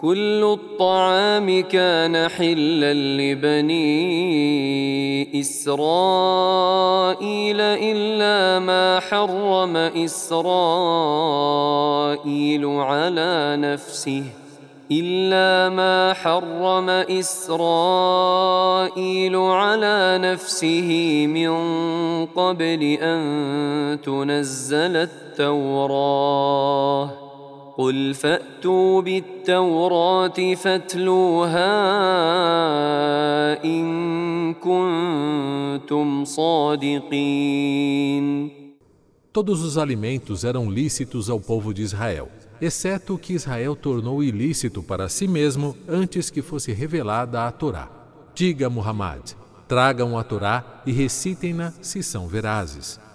كل الطعام كان حلا لبني إسرائيل إلا ما حرم إسرائيل على نفسه من قبل أن تنزل التوراة. قل فأتوا بالتوراة فاتلوها إن كنتم صادقين. Todos os alimentos eram lícitos ao povo de Israel, exceto o que Israel tornou ilícito para si mesmo antes que fosse revelada a Torá. Diga, Muhammad, tragam a Torá e recitem-na se são verazes.